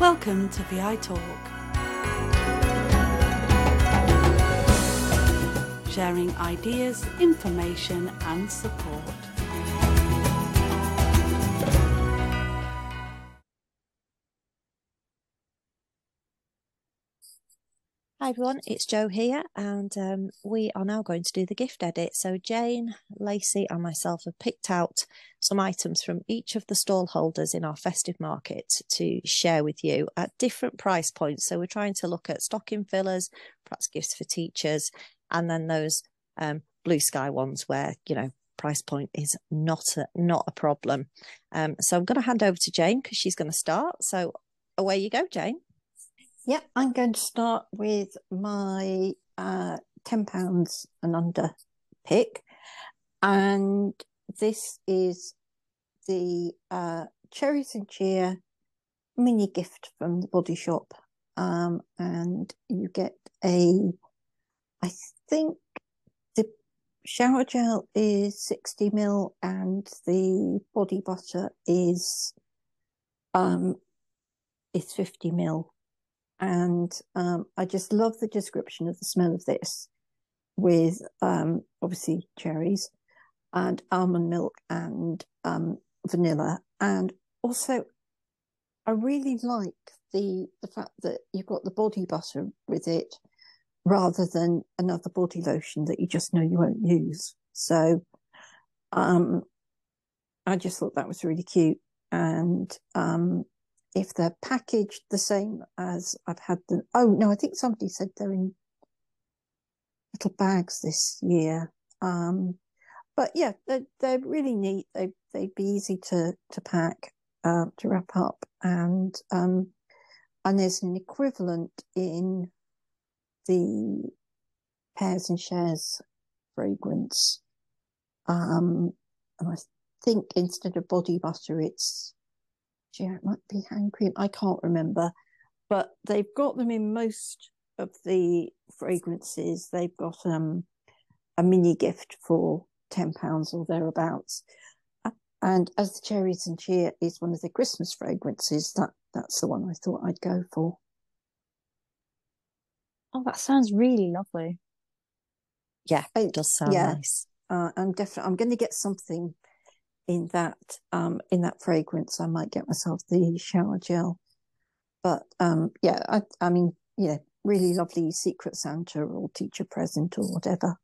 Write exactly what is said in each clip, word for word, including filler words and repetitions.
Welcome to V I Talk, sharing ideas, information and support. Hi everyone, it's Jo here, and um, we are now going to do the gift edit. So Jane, Lacey and myself have picked out some items from each of the stall holders in our festive market to share with you at different price points. So we're trying to look at stocking fillers, perhaps gifts for teachers, and then those um, blue sky ones where, you know, price point is not a, not a problem. Um, so I'm going to hand over to Jane because she's going to start. So away you go, Jane. Yep, I'm going to start with my uh, ten pounds and under pick. And this is the uh, Cherries and Cheer mini gift from the Body Shop. Um, and you get a, I think the shower gel is sixty mil and the body butter is, um, is fifty mil. And um, I just love the description of the smell of this with um, obviously cherries and almond milk and um, vanilla. And also, I really like the the fact that you've got the body butter with it rather than another body lotion that you just know you won't use. So um, I just thought that was really cute. And um, if they're packaged the same as I've had them. Oh, no, I think somebody said they're in little bags this year. Um, but yeah, they're, they're really neat. They, they'd be easy to, to pack, uh, to wrap up. And, um, and there's an equivalent in the Pears and Shares fragrance. Um, and I think instead of body butter, it's, yeah, it might be hand cream. I can't remember, but they've got them in most of the fragrances. They've got um a mini gift for ten pounds or thereabouts. And as the Cherries and Cheer is one of the Christmas fragrances, that that's the one I thought I'd go for. Oh, that sounds really lovely. Yeah, it does sound yeah. nice. Uh, I'm definitely I'm going to get something in that um in that fragrance. I might get myself the shower gel, but um yeah I I mean yeah really lovely Secret Santa or teacher present or whatever.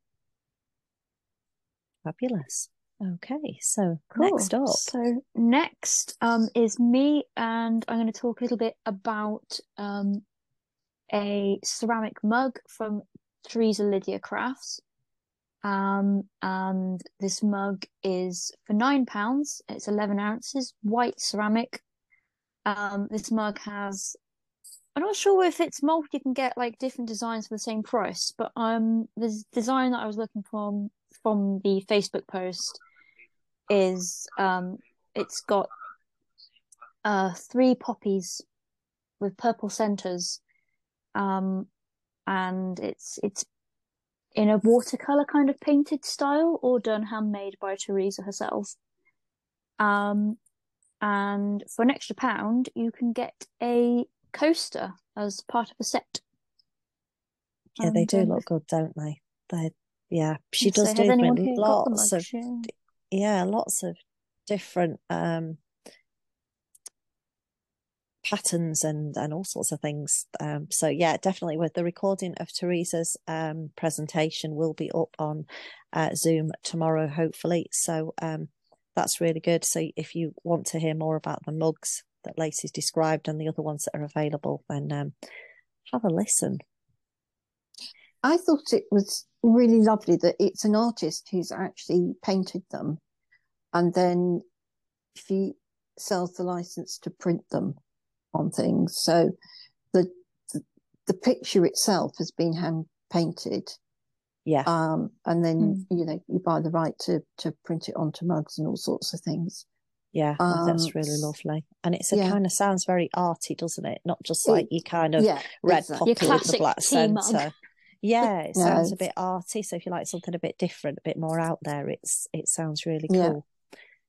Fabulous. Okay, so Cool. next up so next um is me, and I'm going to talk a little bit about um a ceramic mug from Teresa Lydia Crafts. Um, and this mug is for nine pounds. It's eleven ounces, white ceramic. Um, this mug has, I'm not sure if it's multi, you can get like different designs for the same price, but um, the design that I was looking from from the Facebook post is um, it's got uh three poppies with purple centers, um, and it's it's in a watercolor kind of painted style, or done handmade by Teresa herself. Um, and for an extra pound, you can get a coaster as part of a set. Yeah, and, they do um, look good, don't they? They, yeah, she so does has do anyone here got the lots mugs? of, Yeah. yeah, lots of different um patterns and and all sorts of things. Um, so yeah, definitely. With the recording of Teresa's um presentation will be up on uh, Zoom tomorrow, hopefully. So um, that's really good. So if you want to hear more about the mugs that Lacey's described and the other ones that are available, then um, have a listen. I thought it was really lovely that it's an artist who's actually painted them, and then she sells the license to print them on things. So the the, the picture itself has been hand painted. Yeah. Um, and then Mm. you know you buy the right to to print it onto mugs and all sorts of things. Yeah, Um, that's really lovely. And it's a yeah. kind of sounds very arty, doesn't it? Not just like It- your kind of yeah, red exactly. poppy Your with the classic black tea mug. centre. Yeah, it No. sounds a bit arty. So if you like something a bit different, a bit more out there, it's it sounds really Yeah. cool.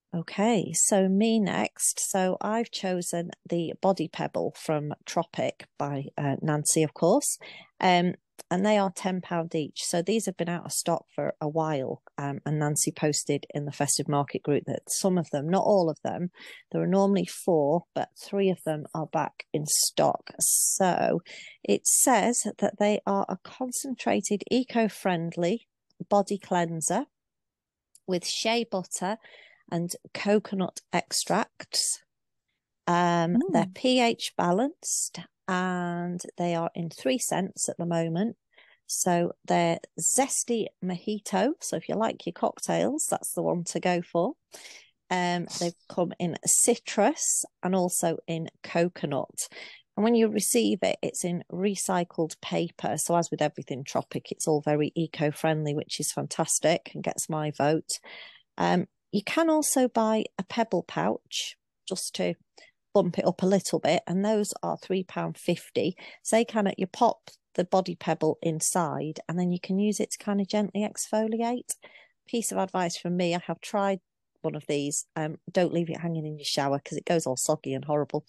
Okay, so me next. So I've chosen the Body Pebble from Tropic by uh, Nancy, of course. Um, and they are ten pounds each. So these have been out of stock for a while. Um, and Nancy posted in the Festive Market group that some of them, not all of them, there are normally four, but three of them are back in stock. So it says that they are a concentrated, eco-friendly body cleanser with shea butter and coconut extracts. Um, mm. They're pH balanced and they are in three scents at the moment. So they're zesty mojito. So if you like your cocktails, that's the one to go for. Um, they come in citrus and also in coconut. And when you receive it, it's in recycled paper. So as with everything Tropic, it's all very eco-friendly, which is fantastic and gets my vote. Um, you can also buy a pebble pouch just to bump it up a little bit, and those are three pounds fifty. So they kind of, you pop the Body Pebble inside and then you can use it to kind of gently exfoliate. Piece of advice from me, I have tried one of these. Um, don't leave it hanging in your shower because it goes all soggy and horrible.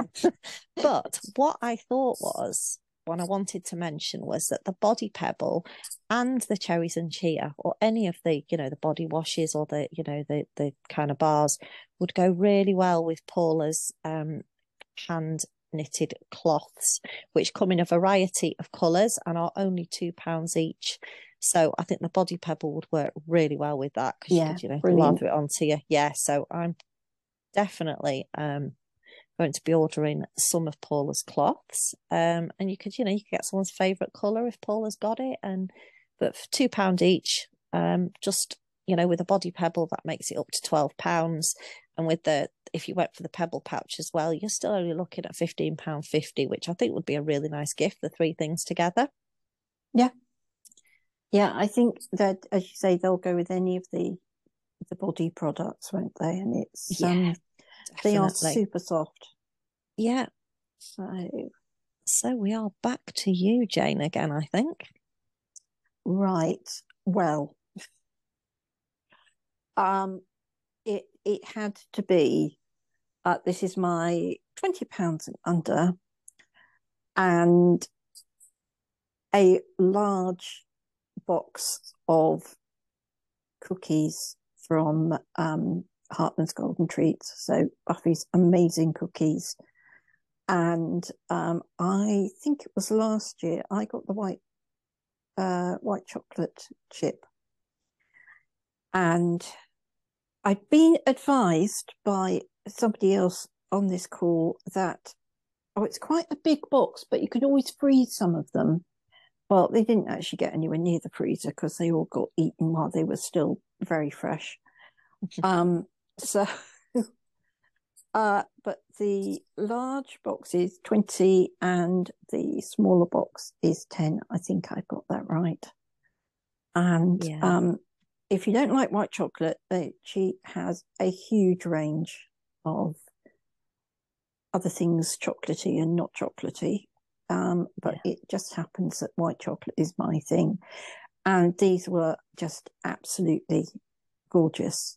But what I thought was, one I wanted to mention was that the Body Pebble and the Cherries and Chia, or any of the, you know, the body washes or the, you know, the the kind of bars, would go really well with Paula's um, hand knitted cloths, which come in a variety of colours and are only two pounds each. So I think the Body Pebble would work really well with that because yeah, you could, you know, lather it onto you. Yeah, so I'm definitely um going to be ordering some of Paula's cloths. Um, and you could, you know, you could get someone's favourite colour if Paula's got it. And but for two pounds each, um, just, you know, with a Body Pebble, that makes it up to twelve pounds. And with the, if you went for the pebble pouch as well, you're still only looking at fifteen pounds fifty, which I think would be a really nice gift, the three things together. Yeah. Yeah, I think that, as you say, they'll go with any of the the body products, won't they? And it's yeah, um, they are super soft. Yeah. So, so we are back to you, Jane, again, I think. Right. Well, um, it it had to be. Uh, this is my twenty pounds and under, and a large box of cookies from um, Hartman's Golden Treats. So Buffy's amazing cookies. And um, I think it was last year I got the white uh, white chocolate chip. And I'd been advised by somebody else on this call that, oh, it's quite a big box, but you can always freeze some of them. Well, they didn't actually get anywhere near the freezer because they all got eaten while they were still very fresh. um, so, uh, but the large box is twenty and the smaller box is ten. I think I got that right. And yeah. um, if you don't like white chocolate, she has a huge range of other things chocolatey and not chocolatey. Um, but yeah. It just happens that white chocolate is my thing. And these were just absolutely gorgeous.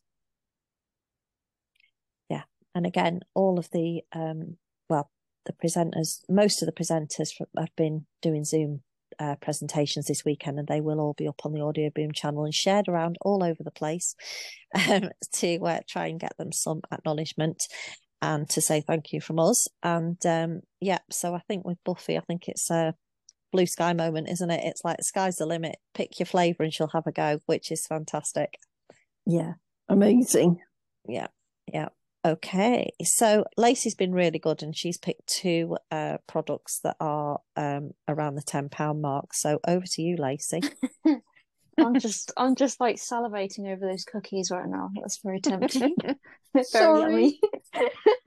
Yeah. And again, all of the, um, well, the presenters, most of the presenters have been doing Zoom uh, presentations this weekend, and they will all be up on the Audio Boom channel and shared around all over the place um, to uh, try and get them some acknowledgement. And to say thank you from us. And um, yeah, so I think with Buffy, I think it's a blue sky moment, isn't it? It's like sky's the limit. Pick your flavour and she'll have a go, which is fantastic. Yeah, amazing. Yeah, yeah. Okay, so Lacey's been really good and she's picked two uh, products that are um, around the ten pound mark. So over to you, Lacey. I'm just, I'm just like salivating over those cookies right now. That's very tempting. Very Sorry. yummy.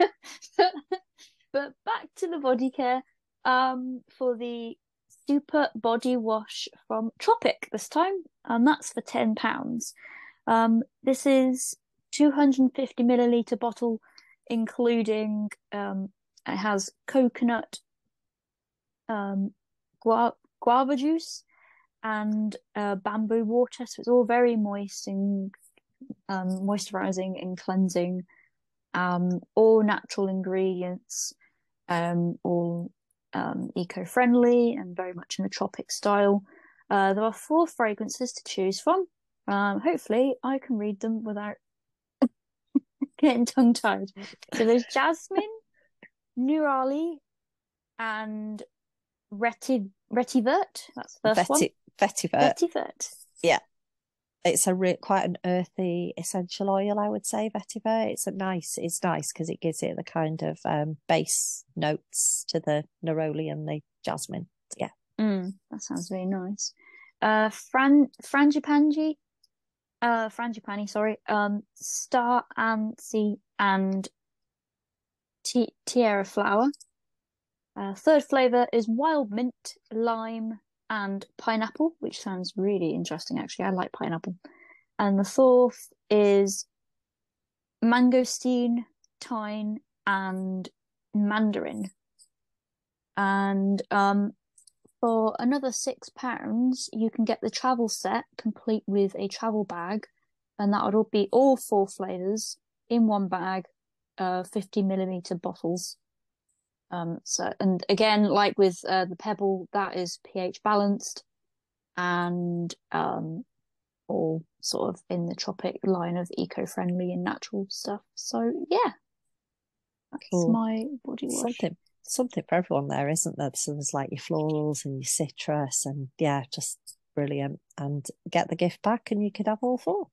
But back to the body care. Um, for the Super Body Wash from Tropic this time, and that's for ten pounds. Um, this is two hundred fifty milliliter bottle, including um, it has coconut, um, guava, guava juice, and uh, bamboo water, so it's all very moist and um, moisturizing and cleansing, um, all natural ingredients, um, all um, eco-friendly and very much in the tropic style. Uh, there are four fragrances to choose from. Um, hopefully, I can read them without getting tongue-tied. So there's jasmine, Nurali, and Reti Retivert. That's the first one. Veti- Vetiver. Retivert. Yeah. It's a re- quite an earthy essential oil, I would say, vetiver. It's a nice, it's nice because it gives it the kind of um, base notes to the neroli and the jasmine. Yeah. Mm, that sounds very nice. Uh, Fran Frangipani, uh, Frangipani, sorry. Um, Star Anise and Ti- Tierra flower. Uh, third flavor is wild mint, lime, and pineapple, which sounds really interesting, actually. I like pineapple. And the fourth is mangosteen, thyme, and mandarin. And um, for another six pounds, you can get the travel set complete with a travel bag, and that would all be all four flavors in one bag, uh, fifty millimeter bottles. Um, so, and again, like with uh, the Pebble, that is pH balanced and um, all sort of in the tropic line of eco-friendly and natural stuff. So, yeah, that's Cool. my body wash. Something, something for everyone there, isn't there? So there's like your florals and your citrus, and yeah, just brilliant. And get the gift back, and you could have all four.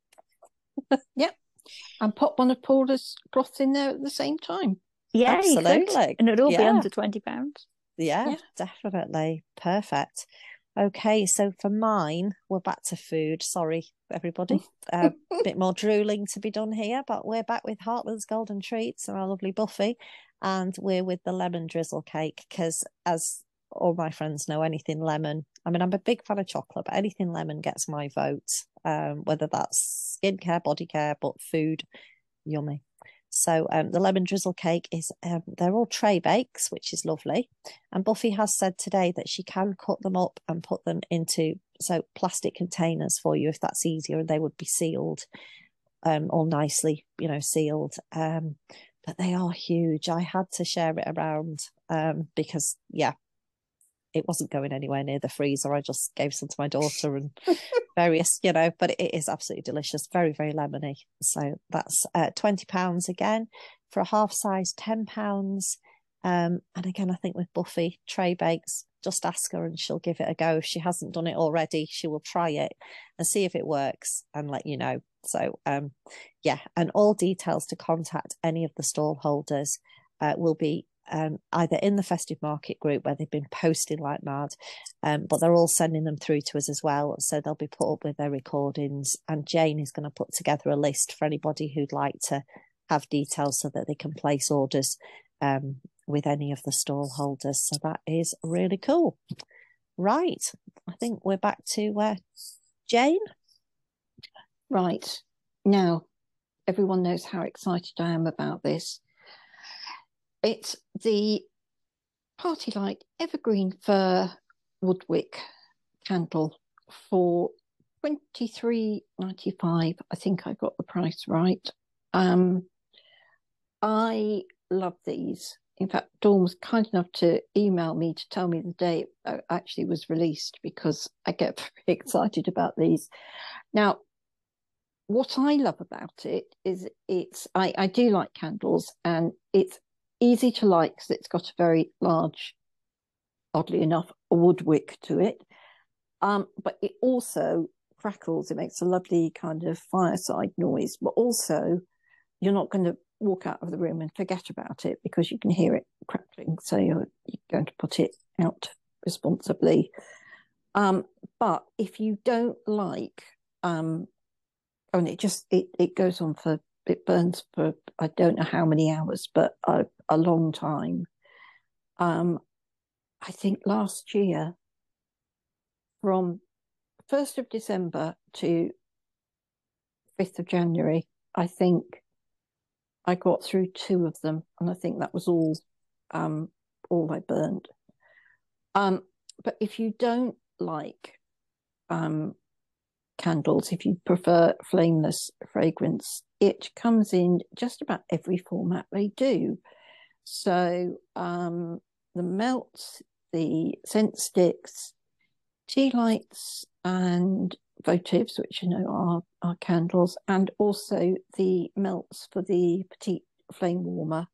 Yep, and pop one of Paula's cloths in there at the same time. Yeah, you could. Absolutely. And it'd all be Yeah. under twenty pounds. Yeah, Yeah. definitely. Perfect. Okay, so for mine, we're back to food. Sorry, everybody. A bit more drooling to be done here, but we're back with Heartland's Golden Treats and our lovely Buffy, and we're with the lemon drizzle cake because, as all my friends know, anything lemon. I mean, I'm a big fan of chocolate, but anything lemon gets my vote. Um, whether that's skincare, body care, but food, yummy. So um, the lemon drizzle cake is, um, they're all tray bakes, which is lovely. And Buffy has said today that she can cut them up and put them into so plastic containers for you if that's easier, and they would be sealed, um, all nicely, you know, sealed. Um, but they are huge. I had to share it around um, because, yeah, it wasn't going anywhere near the freezer. I just gave some to my daughter and various, you know, but it is absolutely delicious. Very, very lemony. So that's uh, twenty pounds again for a half size, ten pounds. Um, and again, I think with Buffy, tray bakes, just ask her and she'll give it a go. If she hasn't done it already, she will try it and see if it works and let you know. So, um, yeah, and all details to contact any of the stall holders uh, will be Um, either in the Festive Market group where they've been posting like mad, um, but they're all sending them through to us as well. So they'll be put up with their recordings, and Jane is going to put together a list for anybody who'd like to have details so that they can place orders um, with any of the stall holders. So that is really cool. Right. I think we're back to uh, Jane. Right. Now, everyone knows how excited I am about this. It's the Party Light Evergreen Fir Woodwick candle for twenty-three ninety-five. I think I got the price right. Um, I love these. In fact, Dawn was kind enough to email me to tell me the day it actually was released because I get very excited about these. Now, what I love about it is it's, I, I do like candles, and it's easy to light because it's got a very large, oddly enough, wood wick to it. Um, but it also crackles. It makes a lovely kind of fireside noise, but also you're not going to walk out of the room and forget about it because you can hear it crackling. So you're, you're going to put it out responsibly. Um, but if you don't like, um, and it just, it, it goes on for, it burns for, I don't know how many hours, but a, a long time. Um, I think last year, from first of December to fifth of January, I think I got through two of them, and I think that was all, um, all I burned. Um, but if you don't like um, candles, if you prefer flameless fragrance, it comes in just about every format they do. So um, the melts, the scent sticks, tea lights, and votives, which you know are, are candles, and also the melts for the petite flame warmer.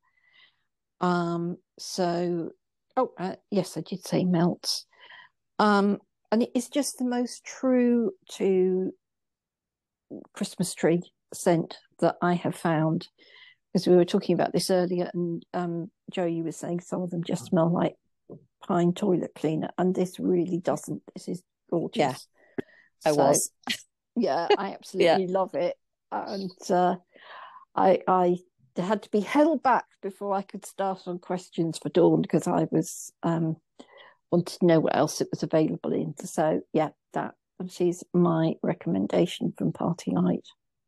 Um, so, oh, uh, yes, I did say melts. Um, and it is just the most true to Christmas tree scent that I have found. Because we were talking about this earlier, and um, Joe, you were saying some of them just smell like pine toilet cleaner, and this really doesn't. This is gorgeous. Yeah, I so, was. yeah, I absolutely yeah. love it, and uh, I I had to be held back before I could start on questions for Dawn, because I was um, wanted to know what else it was available in. So yeah, that she's my recommendation from Party Light.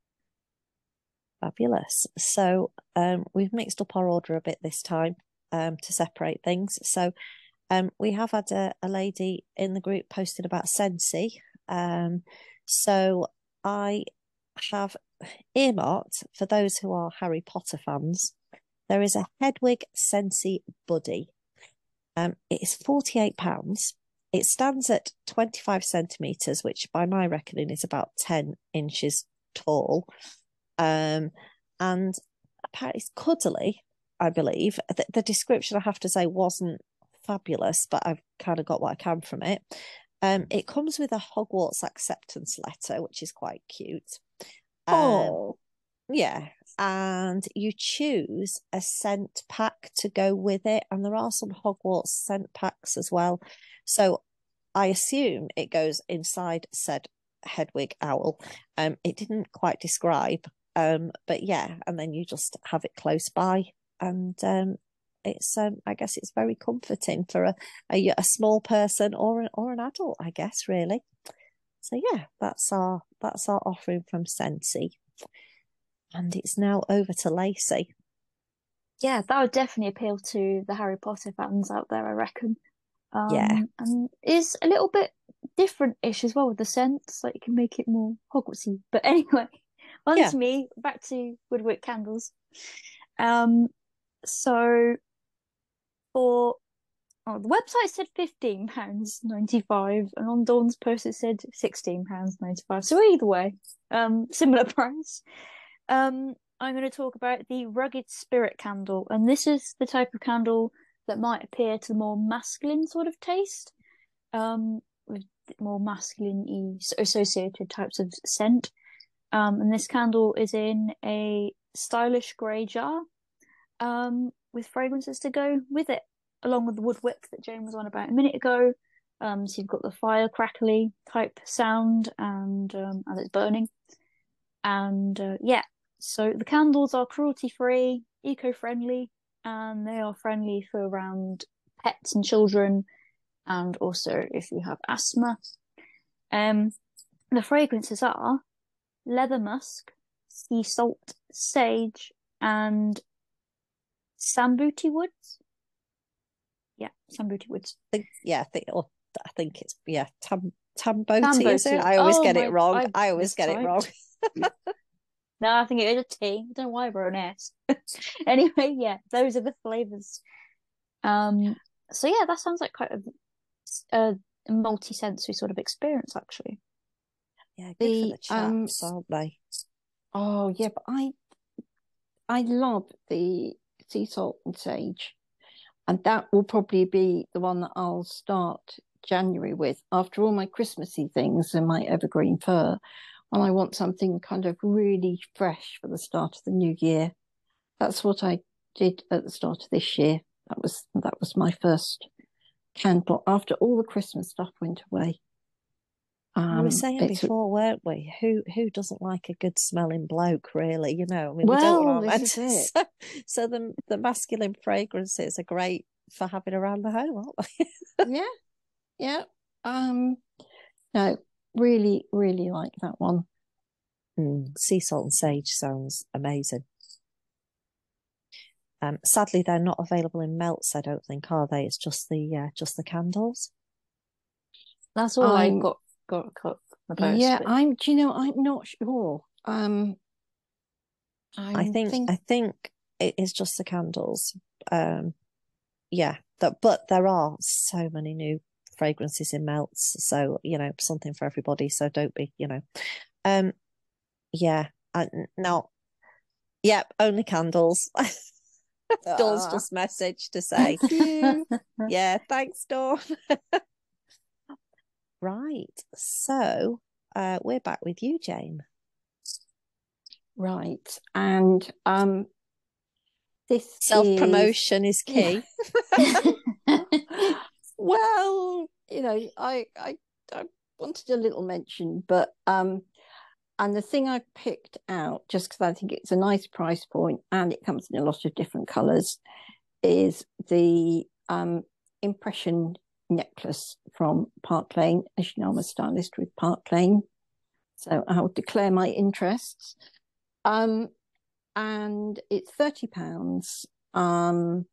Fabulous. So um, we've mixed up our order a bit this time um, to separate things. So um, we have had a, a lady in the group posted about Scentsy. Um, so I have earmarked, for those who are Harry Potter fans, there is a Hedwig Scentsy Buddy. Um, it is forty-eight pounds. It stands at twenty-five centimetres, which by my reckoning is about ten inches tall. Um, and apparently it's cuddly, I believe. The, the description, I have to say, wasn't fabulous, but I've kind of got what I can from it. Um, it comes with a Hogwarts acceptance letter, which is quite cute. Um, oh, yeah. And you choose a scent pack to go with it. And there are some Hogwarts scent packs as well. So I assume it goes inside said Hedwig owl. Um, it didn't quite describe. Um, but yeah, and then you just have it close by, and um, it's um, I guess it's very comforting for a, a a small person or an or an adult, I guess, really. So yeah, that's our that's our offering from Scentsy, and it's now over to Lacey. Yeah, that would definitely appeal to the Harry Potter fans out there, I reckon. Um, yeah, and is a little bit different-ish as well with the scents, like you can make it more Hogwartsy. But anyway. On yeah. to me, back to Woodwick candles. Um, so for oh, the website said fifteen pounds ninety-five, and on Dawn's post it said sixteen pounds ninety-five. So either way, um, similar price. Um, I'm going to talk about the Rugged Spirit candle, and this is the type of candle that might appear to the more masculine sort of taste, um, with more masculine associated types of scent. Um, and this candle is in a stylish grey jar, um, with fragrances to go with it, along with the wood wick that Jane was on about a minute ago. Um, so you've got the fire crackly type sound, and um, as it's burning. And uh, yeah, so the candles are cruelty-free, eco-friendly, and they are friendly for around pets and children, and also if you have asthma. Um, the fragrances are leather musk, sea salt, sage, and sambuti woods. Yeah, sambuti woods. I think, yeah, I think, oh, I think it's yeah, tam tamboti, Tamboti. Is it? I always oh, get my, it wrong. I've I always get it wrong. No, I think it is a T. I don't know why I wrote an S. Anyway, yeah, those are the flavors. Um, so yeah, that sounds like quite a, a multi-sensory sort of experience, actually. Yeah, good the, for the chaps, um, aren't they? Oh yeah, but I I love the sea salt and sage, and that will probably be the one that I'll start January with. After all my Christmassy things and my evergreen fir, when I want something kind of really fresh for the start of the new year, that's what I did at the start of this year. That was that was my first candle after all the Christmas stuff went away. Um, we were saying before, weren't we? Who who doesn't like a good smelling bloke, really? You know, I mean, well, we don't want our this is so, so the the masculine fragrances are great for having around the home, aren't they? yeah, yeah. Um, no, really, really like that one. Mm, sea salt and sage sounds amazing. Um, sadly, they're not available in melts. I don't think, are they? It's just the uh, just the candles. That's all um, I got. Got, got reverse Yeah, split. I'm. Do you know? I'm not sure. Um, I I'm think think- I think it is just the candles. Um, yeah, that but there are so many new fragrances in melts, so you know something for everybody. So don't be, you know, um, yeah, I, no, yep, only candles. Dawn's Ah, just messaged to say, thank you. yeah, thanks, Dawn. Right, so uh, we're back with you, Jane. Right, and um, this Self-promotion is, is key. Well, you know, I, I I wanted a little mention, but um, and the thing I picked out just because I think it's a nice price point and it comes in a lot of different colours is the um impression necklace from Park Lane. As you know, I'm a stylist with Park Lane, so I'll declare my interests. Um, and it's thirty pounds. Um,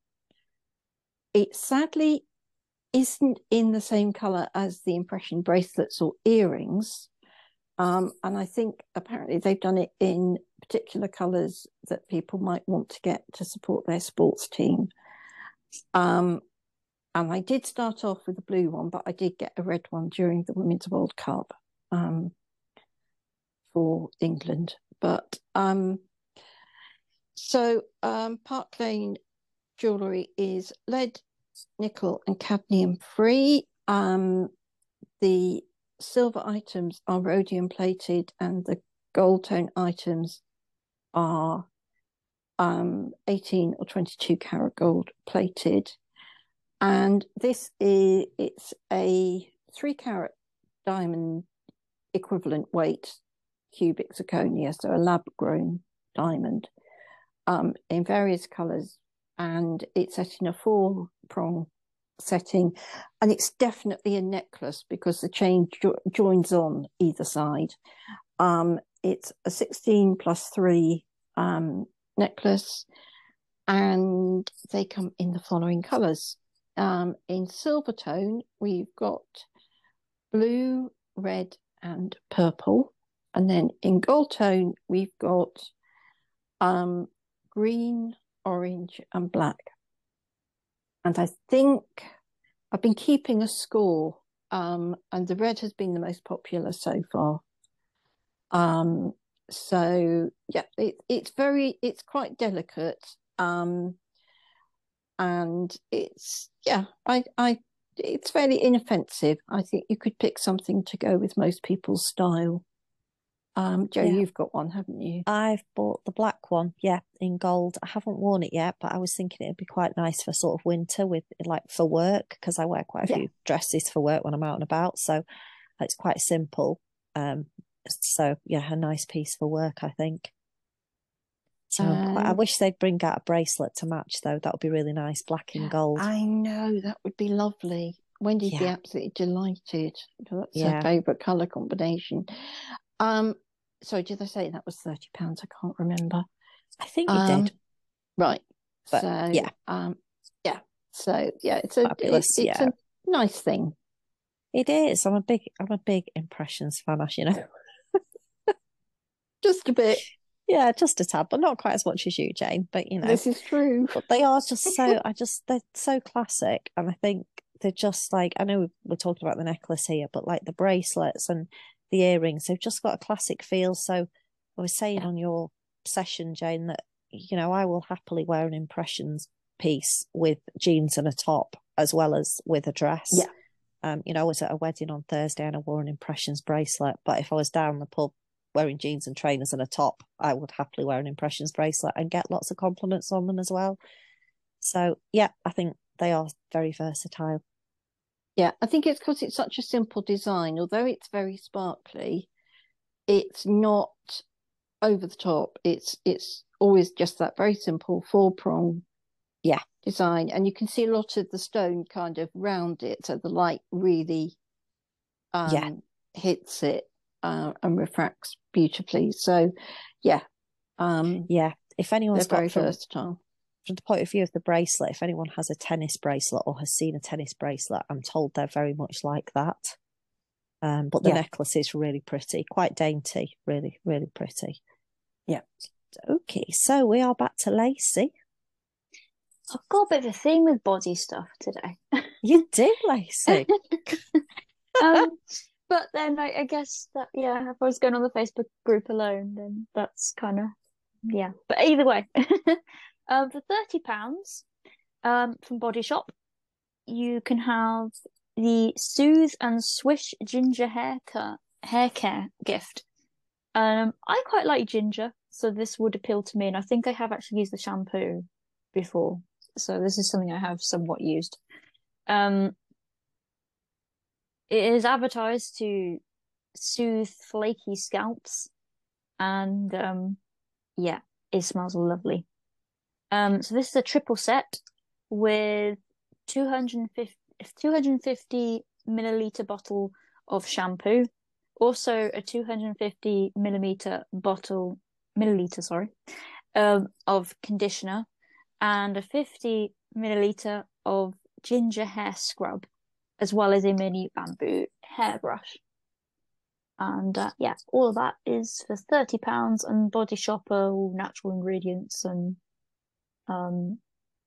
it sadly isn't in the same colour as the impression bracelets or earrings. Um, and I think apparently they've done it in particular colours that people might want to get to support their sports team. Um, and I did start off with a blue one, but I did get a red one during the Women's World Cup um, for England. But um, so um, Park Lane jewellery is lead, nickel, and cadmium free. Um, the silver items are rhodium plated, and the gold tone items are um, eighteen or twenty-two karat gold plated. And this is it's a three carat diamond equivalent weight cubic zirconia, so a lab grown diamond um, in various colours, and it's set in a four prong setting, and it's definitely a necklace because the chain jo- joins on either side. Um, it's a sixteen plus three um, necklace, and they come in the following colours. Um, in silver tone, we've got blue, red, and purple. And then in gold tone, we've got um, green, orange, and black. And I think I've been keeping a score, um, and the red has been the most popular so far. Um, so yeah, it, it's very, it's quite delicate. Um, and it's yeah I I it's fairly inoffensive. I think you could pick something to go with most people's style. um Jo, Yeah. you've got one, haven't you? I've bought the black one, yeah, in gold. I haven't worn it yet, but I was thinking it'd be quite nice for sort of winter with like for work, because I wear quite a Yeah. few dresses for work when I'm out and about, so it's quite simple. Um, so yeah, a nice piece for work, I think. So I'm quite, I And wish they'd bring out a bracelet to match though. That would be really nice, black and gold. I know that would be lovely. Wendy'd be Yeah. absolutely delighted. That's Yeah. her favourite colour combination. Um, sorry, did I say that was thirty pounds? I can't remember. I think you Um, did. right. But, so yeah. um, yeah. So yeah, it's a Fabulous, it, it's yeah. a nice thing. It is. I'm a big, I'm a big Impressions fan, as you know. Just a bit. Yeah, just a tad, but not quite as much as you, Jane. But you know, This is true. but they are just so. I just they're so classic, and I think they're just like I know we're talking about the necklace here, but like the bracelets and the earrings, they've just got a classic feel. So I was saying Yeah. on your session, Jane, that you know I will happily wear an Impressions piece with jeans and a top, as well as with a dress. Yeah. Um, you know, I was at a wedding on Thursday and I wore an Impressions bracelet, but if I was down the pub wearing jeans and trainers and a top, I would happily wear an Impressions bracelet and get lots of compliments on them as well. So yeah, I think they are very versatile. Yeah, I think it's because it's such a simple design. Although it's very sparkly, it's not over the top. It's it's always just that very simple four prong Yeah. design, and you can see a lot of the stone kind of round it, so the light really um, Yeah. hits it uh, and refracts beautifully. So yeah, um, Yeah. If they're anyone's very got from, versatile. from the point of view of the bracelet, if anyone has a tennis bracelet or has seen a tennis bracelet, I'm told they're very much like that. Um, but the Yeah. necklace is really pretty, quite dainty, really, really pretty. Yeah. Okay, so we are back to Lacey. I've got a bit of a theme with body stuff today. You do, Lacey. um, but then I, I guess that, yeah, if I was going on the Facebook group alone, then that's kind of, yeah. But either way, um, for thirty pounds um, from Body Shop, you can have the Soothe and Swish Ginger Haircut Hair Care gift. Um, I quite like ginger, so this would appeal to me, and I think I have actually used the shampoo before, so this is something I have somewhat used. Um, it is advertised to soothe flaky scalps, and um, yeah, it smells lovely. Um, so this is a triple set with two hundred fifty, two hundred fifty milliliter bottle of shampoo, also a two hundred fifty milliliter bottle, milliliter, sorry, um, of conditioner, and a fifty milliliter of ginger hair scrub, as well as a mini bamboo hairbrush. And uh, yeah, all of that is for thirty pounds, and Body Shop are all natural ingredients, and um,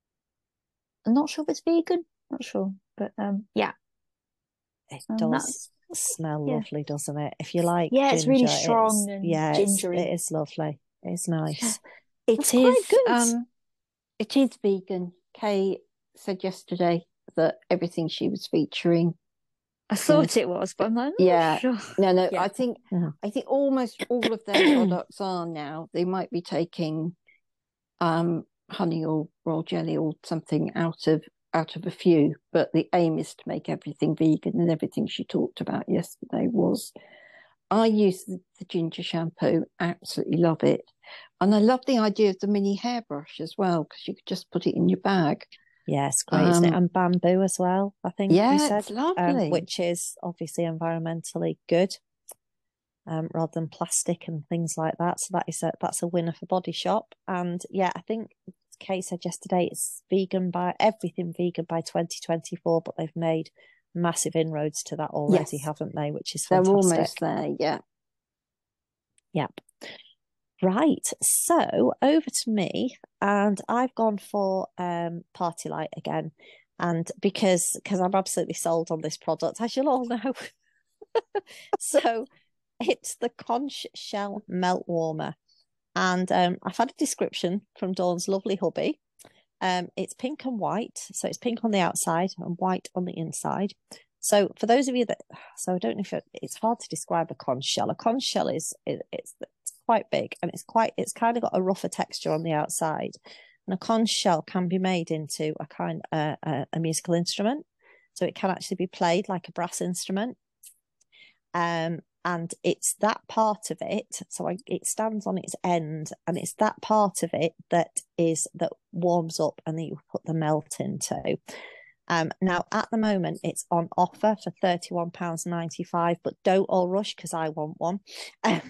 I'm not sure if it's vegan, not sure, but um, yeah. It And does that's- smell yeah. lovely, doesn't it? If you like Yeah, it's really ginger, strong and yeah, it's- gingery. it is lovely. It's nice. It That's is quite good. um it is vegan. Kay said yesterday that everything she was featuring. I thought it was, but I'm like, not Yeah. sure. No, no, Yeah. I think Yeah. I think almost all of their products are now. They might be taking um honey or royal jelly or something out of out of a few, but the aim is to make everything vegan, and everything she talked about yesterday was. I use the, the ginger shampoo, absolutely love it. And I love the idea of the mini hairbrush as well, because you could just put it in your bag. Yeah, it's great, isn't it? Um, And bamboo as well, I think yeah, we said, it's lovely. um, which is obviously environmentally good, um, rather than plastic and things like that. So that is a that's a winner for Body Shop. And yeah, I think Kay said yesterday it's vegan by everything vegan by twenty twenty-four, but they've made massive inroads to that already, Yes. haven't they? Which is They're fantastic. almost there, yeah. Yep. Right, so over to me, and I've gone for um Party Light again, and because because I'm absolutely sold on this product, as you'll all know. So it's the Conch Shell Melt Warmer, and um I've had a description from Dawn's lovely hubby. Um, it's pink and white, so it's pink on the outside and white on the inside. So for those of you that, so I don't know if it, it's hard to describe a conch shell. A conch shell is it, it's it's quite big, and it's quite it's kind of got a rougher texture on the outside. And a conch shell can be made into a kind uh, a, a musical instrument, so it can actually be played like a brass instrument. Um, and it's that part of it, so I, it stands on its end, and it's that part of it that is that warms up and that you put the melt into. Um, now at the moment it's on offer for thirty-one pounds ninety-five, but don't all rush because I want one. Um,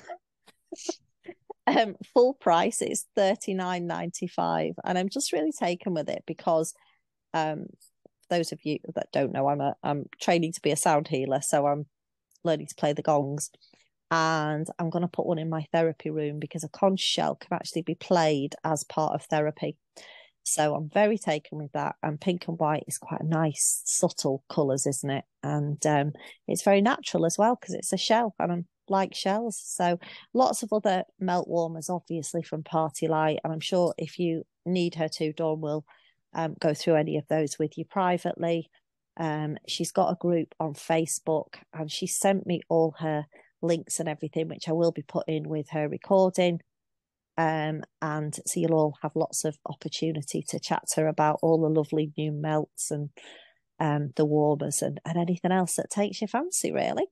um, full price is thirty-nine ninety-five, and I'm just really taken with it because um, those of you that don't know, I'm a I'm training to be a sound healer, so I'm learning to play the gongs, and I'm going to put one in my therapy room because a conch shell can actually be played as part of therapy. So I'm very taken with that, and pink and white is quite nice subtle colours, isn't it? And um, it's very natural as well because it's a shell, and I like shells. So lots of other melt warmers obviously from Party Light, and I'm sure if you need her to, Dawn will um, go through any of those with you privately. Um, she's got a group on Facebook, and she sent me all her links and everything, which I will be putting with her recording. Um, and so you'll all have lots of opportunity to chat to her about all the lovely new melts and um, the warmers and, and anything else that takes your fancy, really.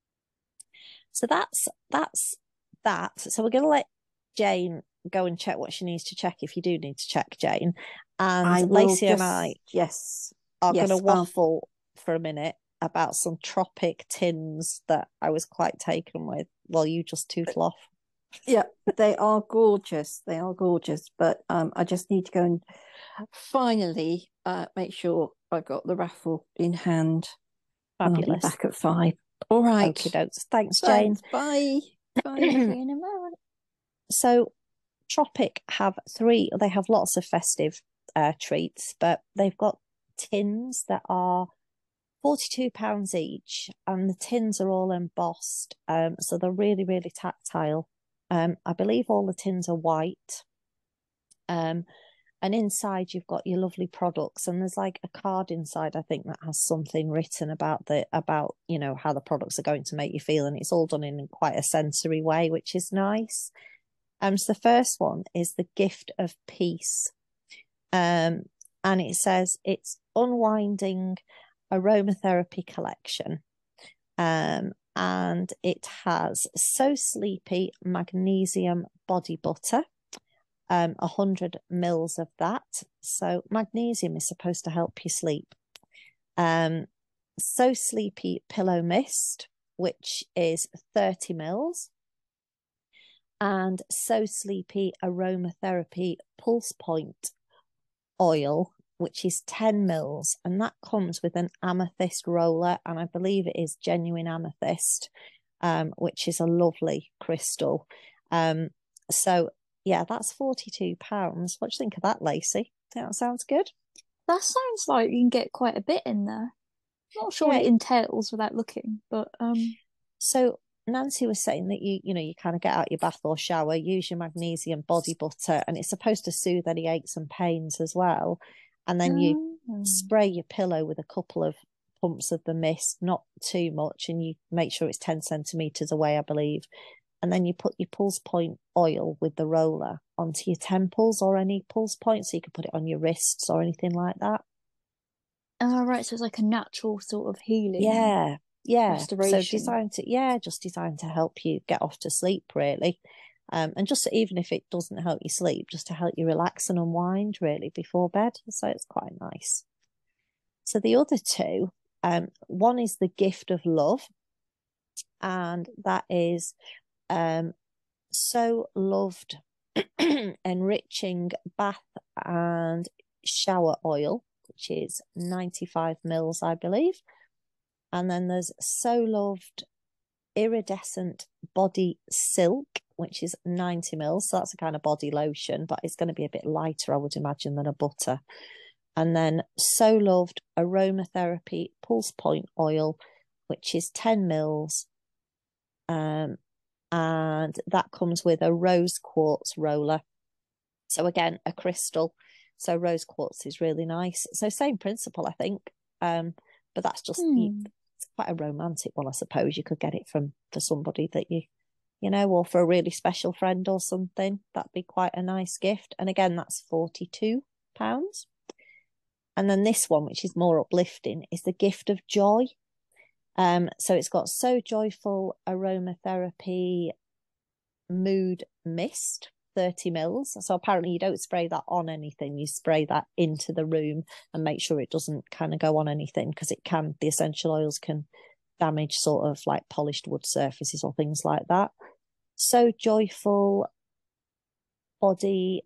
So that's that's that. So we're going to let Jane go and check what she needs to check if you do need to check, Jane. And I will Lacey just, and I yes, are yes, going to I'll- waffle for a minute about some tropic tins that I was quite taken with while you just tootle off. Yeah, they are gorgeous. They are gorgeous, but um, I just need to go and finally uh, make sure I've got the raffle in hand. And I'll be Fabulous. back at five. All right. Okie dokes. Thanks, Jane. Thanks. Bye. Bye. See you in a moment. So Tropic have three, they have lots of festive uh, treats, but they've got tins that are forty-two pounds each, and the tins are all embossed. Um, so they're really, really tactile. Um, I believe all the tins are white. Um, and inside you've got your lovely products, and there's like a card inside, I think, that has something written about the about, you know, how the products are going to make you feel, and it's all done in quite a sensory way, which is nice. Um, so the first one is the Gift of Peace. Um, and it says it's unwinding aromatherapy collection. Um, and it has So Sleepy magnesium body butter, um, one hundred mils of that. So magnesium is supposed to help you sleep. Um, So Sleepy pillow mist, which is thirty mils. And So Sleepy aromatherapy pulse point oil, which is ten mils, and that comes with an amethyst roller, and I believe it is genuine amethyst, um, which is a lovely crystal. Um, so yeah, that's forty-two pounds. What do you think of that, Lacey? Think that sounds good? That sounds like you can get quite a bit in there. Not sure Yeah. what it entails without looking, but um. So Nancy was saying that you, you know, you kind of get out your bath or shower, use your magnesium body butter, and it's supposed to soothe any aches and pains as well. And then you um, spray your pillow with a couple of pumps of the mist, not too much, and you make sure it's ten centimeters away, I believe. And then you put your pulse point oil with the roller onto your temples or any pulse point, so you can put it on your wrists or anything like that. Oh, right. So it's like a natural sort of healing. Yeah. Yeah, Restoration. so designed to, yeah, just designed to help you get off to sleep, really. Um, and just even if it doesn't help you sleep, just to help you relax and unwind, really, before bed. So it's quite nice. So the other two, um, one is the Gift of Love, and that is um, So Loved enriching bath and shower oil, which is ninety-five mils, I believe. And then there's So Loved Iridescent Body Silk, which is ninety mils. So that's a kind of body lotion, but it's going to be a bit lighter, I would imagine, than a butter. And then So Loved Aromatherapy Pulse Point Oil, which is ten mils. Um, and that comes with a rose quartz roller. So again, a crystal. So rose quartz is really nice. So same principle, I think. Um, but that's just Hmm. it's quite a romantic one, I suppose. You could get it from for somebody that you, you know, or for a really special friend or something. That'd be quite a nice gift. And again, that's forty-two pounds. And then this one, which is more uplifting, is the Gift of Joy. Um, so it's got So Joyful Aromatherapy Mood Mist, thirty mils. So apparently you don't spray that on anything, you spray that into the room and make sure it doesn't kind of go on anything, because it can, the essential oils can damage sort of like polished wood surfaces or things like that. So Joyful Body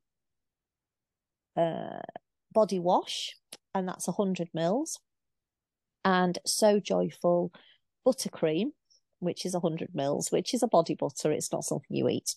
uh body wash, and that's one hundred mils. And So Joyful Buttercream, which is one hundred mils, which is a body butter. It's not something you eat.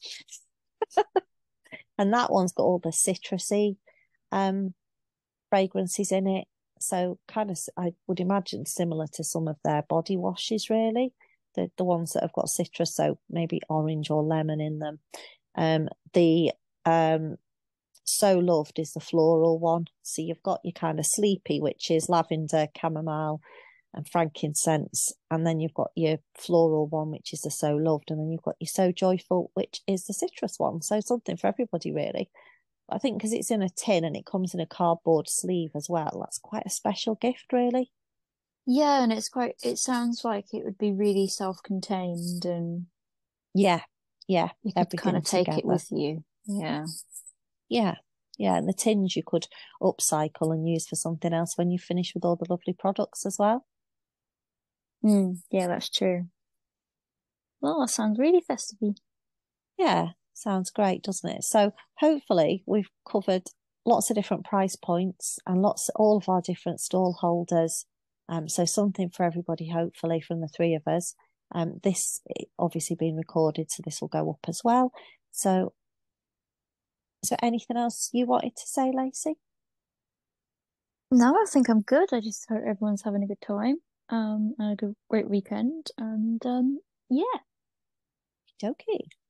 And that one's got all the citrusy um, fragrances in it. So kind of, I would imagine, similar to some of their body washes, really. The, the ones that have got citrus, so maybe orange or lemon in them. Um, the um, So Loved is the floral one. So you've got your kind of sleepy, which is lavender, chamomile, and frankincense. And then you've got your floral one, which is the So Loved. And then you've got your So Joyful, which is the citrus one. So something for everybody, really. But I think because it's in a tin and it comes in a cardboard sleeve as well, that's quite a special gift, really. Yeah, and it's quite, it sounds like it would be really self-contained and Yeah, yeah. you could kind everything of take it together. with you. Yeah. Yeah, yeah. And the tins you could upcycle and use for something else when you finish with all the lovely products as well. Mm, yeah, that's true. Well, that sounds really festive. Yeah, sounds great, doesn't it? So hopefully we've covered lots of different price points and lots all of our different stall holders Um, so something for everybody, hopefully, from the three of us. Um, this obviously being recorded, so this will go up as well. So, is there anything else you wanted to say, Lacey? No, I think I'm good. I just hope everyone's having a good time, um, and a good, great weekend, and um, yeah. Okay.